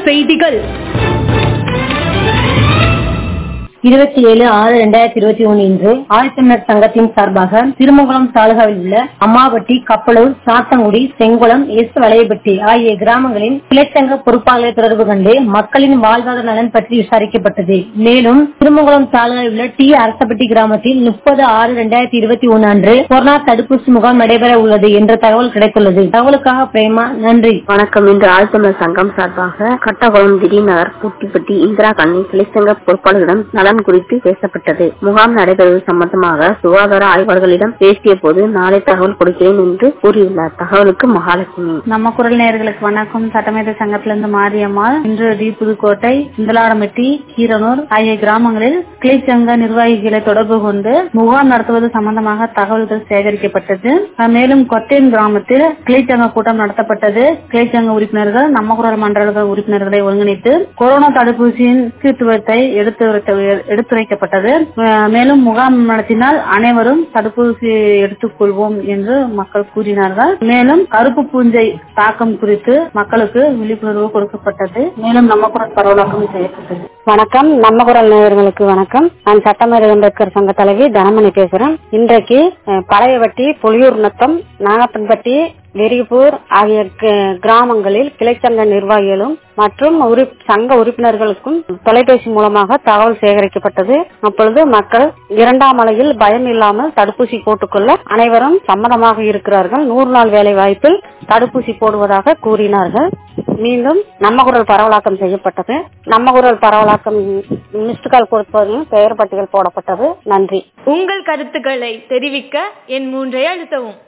செய்திகள் 27/6/2021 இன்று ஆழ்த்தமிழர் சங்கத்தின் சார்பாக திருமங்கலம் தாலுகாவில் உள்ள அம்மாவட்டி, கப்பலூர், சாத்தங்குடி, செங்குளம், வளையப்பட்டி ஆகிய கிராமங்களின் கிளைச்சங்க பொறுப்பாளர்களை தொடர்பு கண்டு மக்களின் வாழ்வாதார நலன் பற்றி விசாரிக்கப்பட்டது. மேலும் திருமங்கலம் தாலுகாவில் உள்ள டி அரசப்பட்டி கிராமத்தில் 30/6/2021 அன்று கொரோனா தடுப்பூசி முகாம் நடைபெற உள்ளது என்ற தகவல் கிடைத்துள்ளது. தகவலுக்காக பிரேமா, நன்றி. வணக்கம். இன்று ஆழ்த்தமிழர் சங்கம் சார்பாக கட்டகுளம், திடீநகர், பூட்டிப்பட்டி, இந்திரா காலனி கிளைச்சங்க பொறுப்பாளர்களிடம் நலன் குறித்து பேசப்பட்டது. முகாம் நடைபெறுவது சம்பந்தமாக சுகாதார ஆய்வாளர்களிடம் பேசிய போது நாளை தகவல் கொடுக்கிறேன் என்று கூறியுள்ளார். தகவலுக்கு மகாலட்சுமி. நம்ம குரல் நேயர்களுக்கு வணக்கம். சட்டமேத சங்கத்திலிருந்து மாரியம்மாள். இன்று டி புதுக்கோட்டை, இந்தலாரம்பட்டி, கீரனூர் ஆகிய கிராமங்களில் கிளைச்சங்க நிர்வாகிகளை தொடர்பு கொண்டு முகாம் நடத்துவது சம்பந்தமாக தகவல்கள் சேகரிக்கப்பட்டது. மேலும் கொத்தேன் கிராமத்தில் கிளைச்சங்க கூட்டம் நடத்தப்பட்டது. கிளைச்சங்க உறுப்பினர்கள், நம்ம குரல் மண்டல உறுப்பினர்களை ஒருங்கிணைத்து கொரோனா தடுப்பூசியின் முக்கியத்துவத்தை எடுத்துரைக்கப்பட்டது. மேலும் முகாம் நடத்தினால் அனைவரும் தடுப்பூசி எடுத்துக் கொள்வோம் என்று மக்கள் கூறினார்கள். மேலும் கருப்பு பூஞ்சை தாக்கம் குறித்து மக்களுக்கு விழிப்புணர்வு கொடுக்கப்பட்டது. மேலும் நம்ம குரல் பரவலாக்கம் செய்யப்பட்டது. வணக்கம். நம்ம குரல் நேயர்களுக்கு வணக்கம். நான் சட்டமேதை அம்பேத்கர் சங்க தலைவி தனமணி பேசுறேன். இன்றைக்கு பழையவட்டி, புலியூர் நத்தம், நாகப்பன்பட்டி, வெறிப்பூர் ஆகிய கிராமங்களில் கிளைச்சங்க நிர்வாகிகளும் மற்றும் சங்க உறுப்பினர்களுக்கும் தொலைபேசி மூலமாக தகவல் சேகரிக்கப்பட்டது. அப்பொழுது மக்கள் 2ஆம் அலையில் பயம் இல்லாமல் தடுப்பூசி போட்டுக்கொள்ள அனைவரும் சம்மதமாக இருக்கிறார்கள். 100 நாள் வேலை வாய்ப்பில் தடுப்பூசி போடுவதாக கூறினார்கள். மீண்டும் நம்ம குரல் பரவலாக்கம் செய்யப்பட்டது. நம்ம குரல் பரவலாக்கம் மிஸ்டு கால் கொடுப்பதையும் பெயர் பட்டியல் போடப்பட்டது. நன்றி. உங்கள் கருத்துக்களை தெரிவிக்க என் 3 அழுத்தவும்.